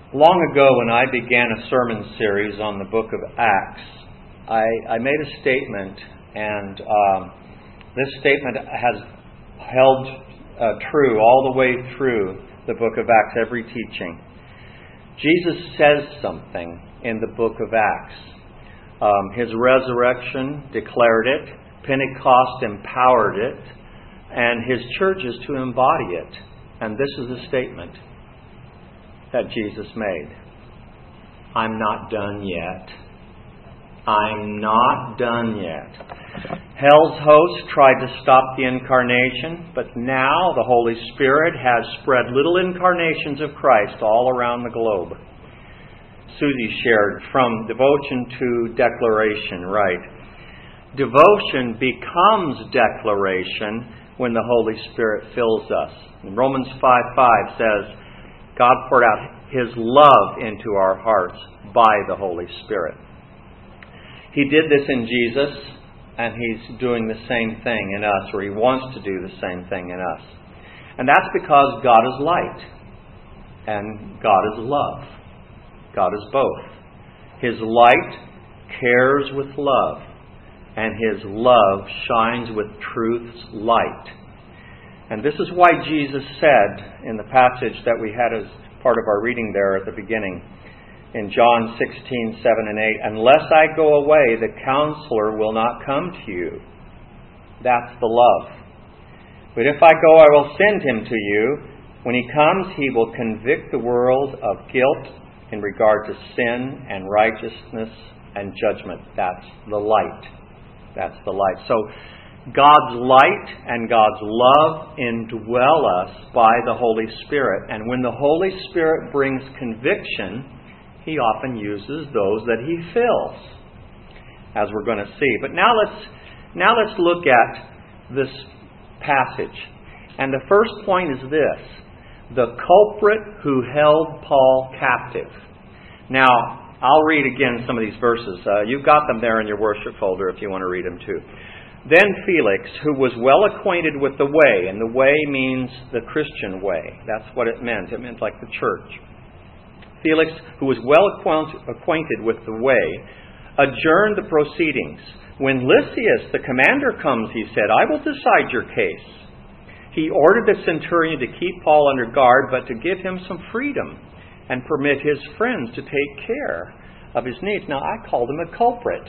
Long ago, when I began a sermon series on the book of Acts, I made a statement, and this statement has held true all the way through the book of Acts, every teaching. Jesus says something in the book of Acts. His resurrection declared it, Pentecost empowered it, and His church is to embody it. And this is a statement that Jesus made. I'm not done yet. I'm not done yet. Hell's host tried to stop the incarnation, but now the Holy Spirit has spread little incarnations of Christ all around the globe. Susie shared from devotion to declaration, right? Devotion becomes declaration when the Holy Spirit fills us. And Romans 5:5 says, God poured out His love into our hearts by the Holy Spirit. He did this in Jesus, and He's doing the same thing in us, or He wants to do the same thing in us. And that's because God is light, and God is love. God is both. His light cares with love, and His love shines with truth's light. And this is why Jesus said in the passage that we had as part of our reading there at the beginning, in John 16:7 and 8, unless I go away, the Counselor will not come to you. That's the love. But if I go, I will send Him to you. When He comes, He will convict the world of guilt in regard to sin and righteousness and judgment. That's the light. That's the light. So God's light and God's love indwell us by the Holy Spirit. And when the Holy Spirit brings conviction, He often uses those that He fills, as we're going to see. But now let's look at this passage. And the first point is this: the culprit who held Paul captive. Now, I'll read again some of these verses. You've got them there in your worship folder if you want to read them too. Then Felix, who was well acquainted with the way, and the way means the Christian way. That's what it meant. It meant like the church. Felix, who was well acquainted with the way, adjourned the proceedings. When Lysias, the commander, comes, he said, I will decide your case. He ordered the centurion to keep Paul under guard, but to give him some freedom and permit his friends to take care of his needs. Now, I called him a culprit.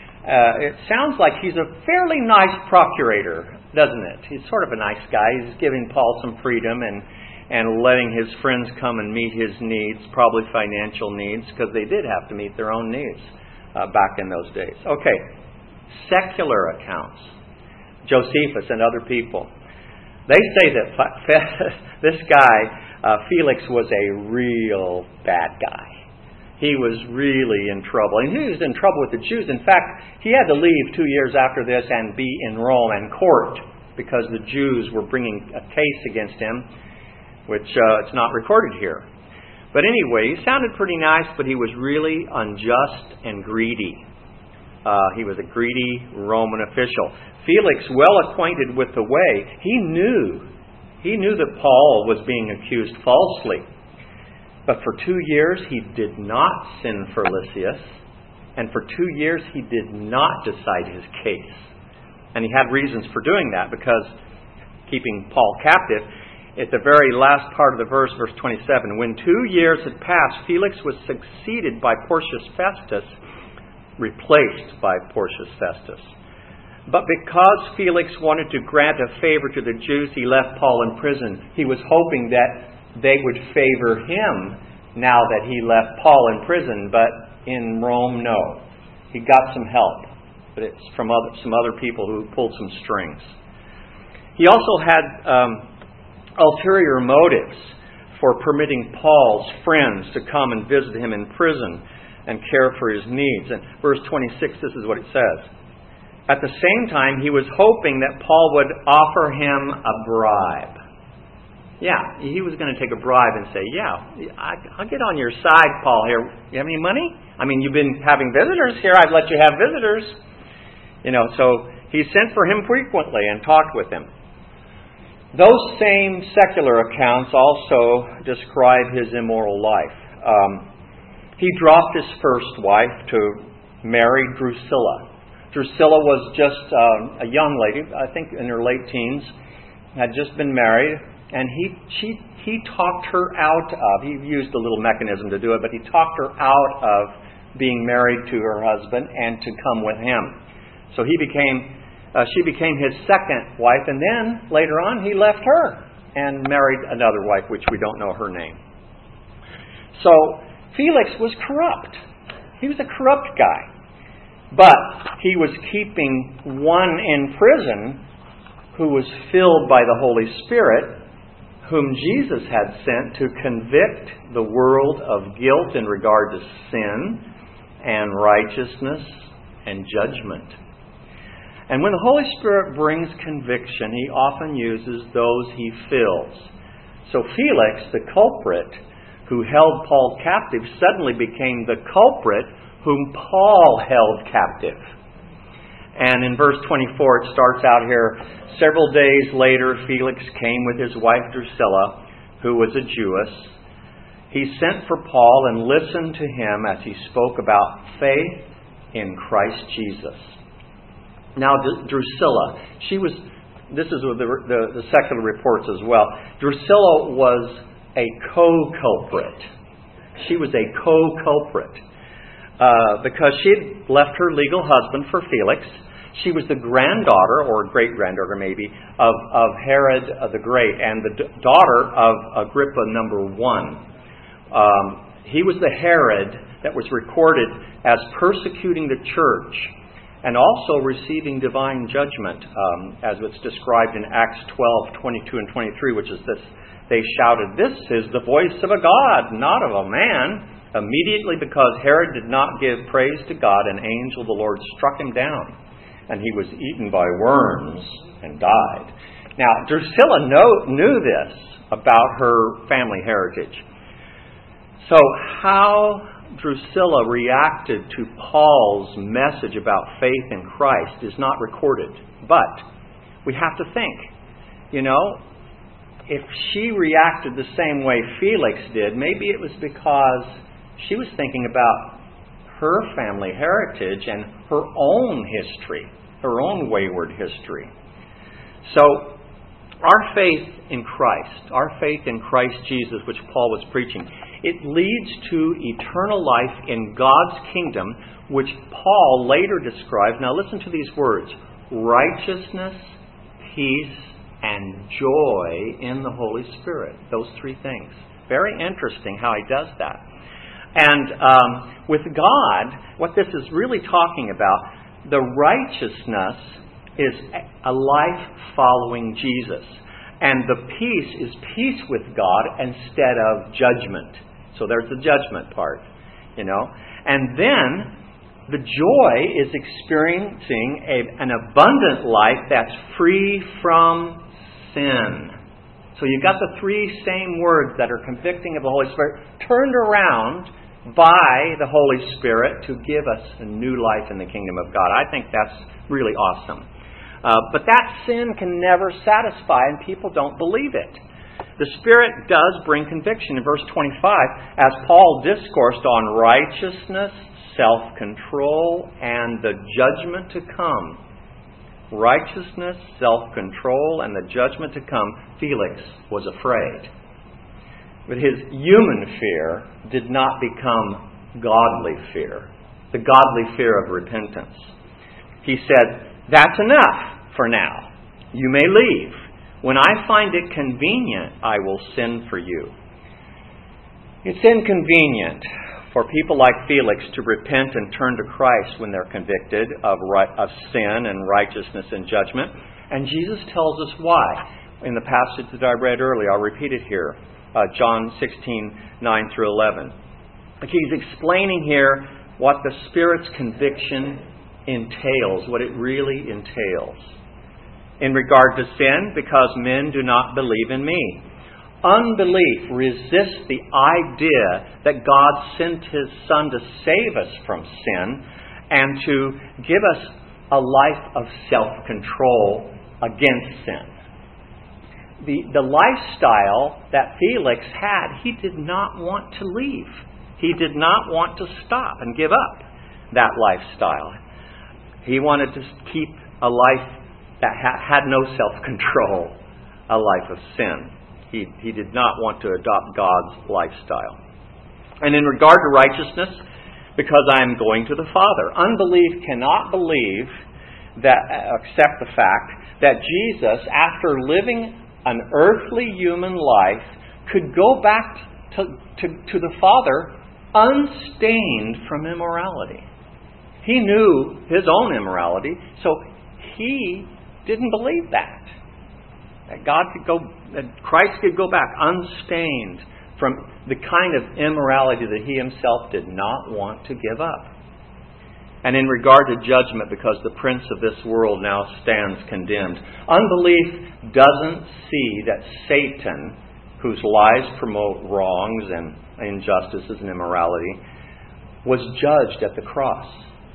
It sounds like he's a fairly nice procurator, doesn't it? He's sort of a nice guy. He's giving Paul some freedom and letting his friends come and meet his needs, probably financial needs, because they did have to meet their own needs back in those days. Okay, secular accounts. Josephus and other people. They say that this guy, Felix, was a real bad guy. He was really in trouble. And he was in trouble with the Jews. In fact, he had to leave 2 years after this and be in Rome and court because the Jews were bringing a case against him, which it's not recorded here. But anyway, he sounded pretty nice, but he was really unjust and greedy. He was a greedy Roman official. Felix, well acquainted with the way, he knew that Paul was being accused falsely. But for 2 years, he did not send for Lysias. And for 2 years, he did not decide his case. And he had reasons for doing that, because keeping Paul captive, at the very last part of the verse, verse 27, when 2 years had passed, Felix was succeeded by Porcius Festus, replaced by Porcius Festus. But because Felix wanted to grant a favor to the Jews, he left Paul in prison. He was hoping that they would favor him now that he left Paul in prison. But in Rome, no. He got some help. But it's from some other people who pulled some strings. He also had ulterior motives for permitting Paul's friends to come and visit him in prison and care for his needs. And verse 26, this is what it says. At the same time, he was hoping that Paul would offer him a bribe. Yeah, he was going to take a bribe and say, I'll get on your side, Paul, here. You have any money? I mean, you've been having visitors here. I've let you have visitors. So he sent for him frequently and talked with him. Those same secular accounts also describe his immoral life. he dropped his first wife to marry Drusilla. Drusilla was just a young lady, I think in her late teens, had just been married, and he talked her out of, he used a little mechanism to do it, but he talked her out of being married to her husband and to come with him. So she became his second wife, and then later on he left her and married another wife, which we don't know her name. So Felix was corrupt. He was a corrupt guy. But he was keeping one in prison who was filled by the Holy Spirit, whom Jesus had sent to convict the world of guilt in regard to sin and righteousness and judgment. And when the Holy Spirit brings conviction, he often uses those he fills. So Felix, the culprit who held Paul captive, suddenly became the culprit whom Paul held captive. And in verse 24, it starts out here, several days later, Felix came with his wife Drusilla, who was a Jewess. He sent for Paul and listened to him as he spoke about faith in Christ Jesus. Now, Drusilla, this is the secular reports as well. Drusilla was a co-culprit. She was a co-culprit. Because she had left her legal husband for Felix. She was the granddaughter, or great-granddaughter maybe, of Herod the Great, and the daughter of Agrippa I. He was the Herod that was recorded as persecuting the church and also receiving divine judgment, as it's described in Acts 12:22 and 23, which is this. They shouted, "This is the voice of a God, not of a man." Immediately, because Herod did not give praise to God, an angel of the Lord struck him down, and he was eaten by worms and died. Now, Drusilla knew this about her family heritage. So how Drusilla reacted to Paul's message about faith in Christ is not recorded. But we have to think, if she reacted the same way Felix did, maybe it was because she was thinking about her family heritage and her own history, her own wayward history. So, our faith in Christ Jesus, which Paul was preaching, it leads to eternal life in God's kingdom, which Paul later describes. Now listen to these words: righteousness, peace, and joy in the Holy Spirit. Those three things. Very interesting how he does that. And with God, what this is really talking about, the righteousness is a life following Jesus. And the peace is peace with God instead of judgment. So there's the judgment part, And then the joy is experiencing an abundant life that's free from sin. So you've got the three same words that are convicting of the Holy Spirit turned around by the Holy Spirit to give us a new life in the kingdom of God. I think that's really awesome. But that sin can never satisfy, and people don't believe it. The Spirit does bring conviction. In verse 25, as Paul discoursed on righteousness, self-control, and the judgment to come. Righteousness, self-control, and the judgment to come, Felix was afraid. But his human fear did not become godly fear, the godly fear of repentance. He said, "That's enough for now. You may leave. When I find it convenient, I will send for you." It's inconvenient for people like Felix to repent and turn to Christ when they're convicted of sin and righteousness and judgment. And Jesus tells us why. In the passage that I read earlier, I'll repeat it here. John 16:9 through 11. He's explaining here what the Spirit's conviction entails, what it really entails. In regard to sin, because men do not believe in me. Unbelief resists the idea that God sent His Son to save us from sin and to give us a life of self-control against sin. The lifestyle that Felix had, he did not want to leave. He did not want to stop and give up that lifestyle. He wanted to keep a life that had no self-control, a life of sin. He did not want to adopt God's lifestyle. And in regard to righteousness, because I am going to the Father. Unbelief cannot accept the fact that Jesus, after living an earthly human life, could go back to the Father unstained from immorality. He knew his own immorality, so he didn't believe that Christ could go back unstained from the kind of immorality that he himself did not want to give up. And in regard to judgment, because the prince of this world now stands condemned, unbelief doesn't see that Satan, whose lies promote wrongs and injustices and immorality, was judged at the cross.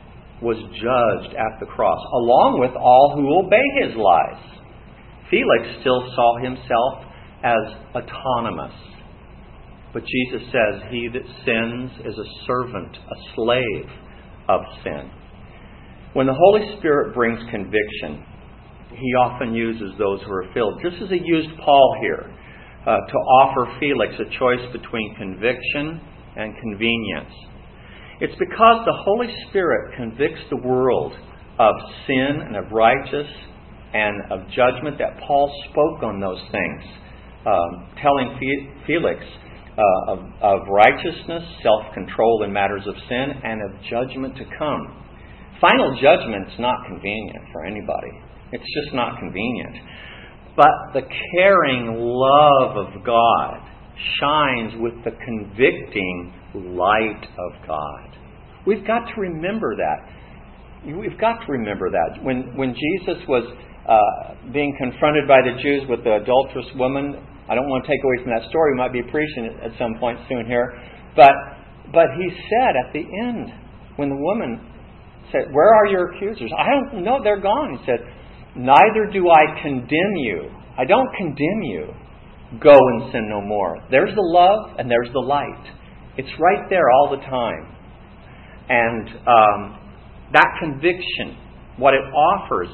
Along with all who obey his lies. Felix still saw himself as autonomous. But Jesus says, he that sins is a servant, a slave of sin. When the Holy Spirit brings conviction, he often uses those who are filled. Just as he used Paul here to offer Felix a choice between conviction and convenience. It's because the Holy Spirit convicts the world of sin and of righteousness and of judgment that Paul spoke on those things, telling Felix of righteousness, self-control in matters of sin, and of judgment to come. Final judgment's not convenient for anybody. It's just not convenient. But the caring love of God shines with the convicting light of God. We've got to remember that. We've got to remember that. When Jesus was being confronted by the Jews with the adulterous woman, I don't want to take away from that story. We might be preaching it at some point soon here. But he said at the end, when the woman said, "Where are your accusers?" "I don't know, they're gone." He said, "Neither do I condemn you. I don't condemn you. Go and sin no more." There's the love and there's the light. It's right there all the time. And that conviction, what it offers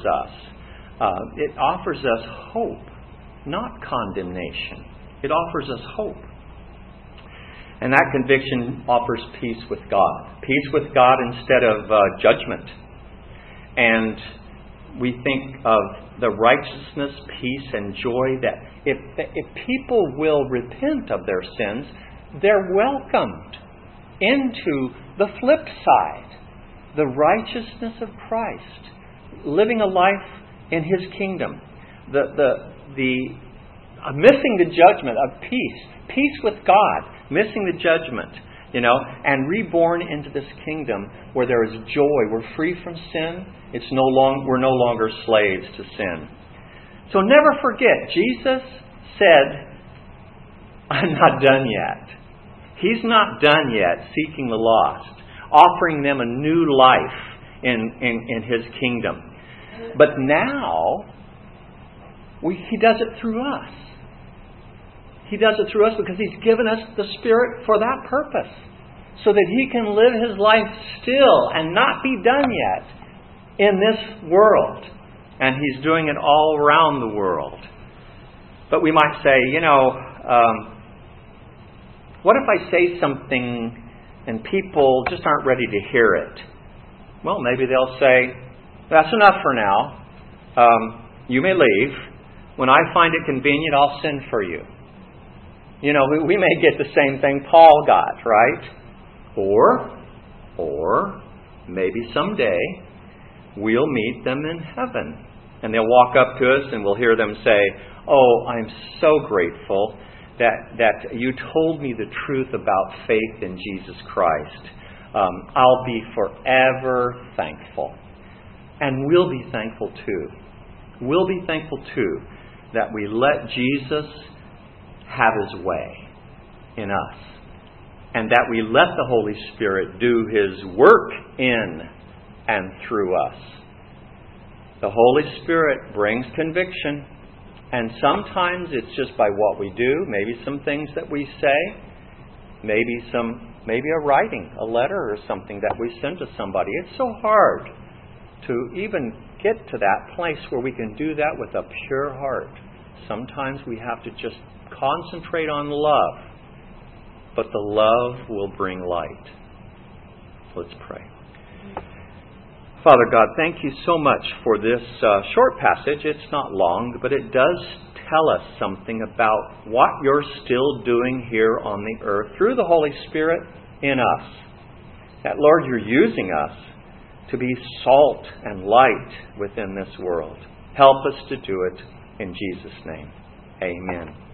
us hope. Not condemnation. It offers us hope. And that conviction offers peace with God. Peace with God instead of judgment. And we think of the righteousness, peace, and joy that if people will repent of their sins, they're welcomed into the flip side. The righteousness of Christ. Living a life in His kingdom. Missing the judgment of peace with God, missing the judgment, and reborn into this kingdom where there is joy. We're free from sin. We're no longer slaves to sin. So never forget, Jesus said, "I'm not done yet." He's not done yet seeking the lost, offering them a new life in His kingdom. But now He does it through us. He does it through us because He's given us the Spirit for that purpose. So that He can live His life still and not be done yet in this world. And He's doing it all around the world. But we might say, what if I say something and people just aren't ready to hear it? Well, maybe they'll say, "That's enough for now. You may leave. When I find it convenient, I'll sin for you." We may get the same thing Paul got, right? Or maybe someday we'll meet them in heaven. And they'll walk up to us and we'll hear them say, "Oh, I'm so grateful that you told me the truth about faith in Jesus Christ. I'll be forever thankful." And we'll be thankful too. We'll be thankful too that we let Jesus have His way in us. And that we let the Holy Spirit do His work in and through us. The Holy Spirit brings conviction. And sometimes it's just by what we do. Maybe some things that we say. Maybe some maybe a letter or something that we send to somebody. It's so hard to even get to that place where we can do that with a pure heart. Sometimes we have to just concentrate on love, but the love will bring light. Let's pray. Father God, thank you so much for this short passage. It's not long, but it does tell us something about what you're still doing here on the earth through the Holy Spirit in us. That, Lord, you're using us to be salt and light within this world. Help us to do it in Jesus' name. Amen.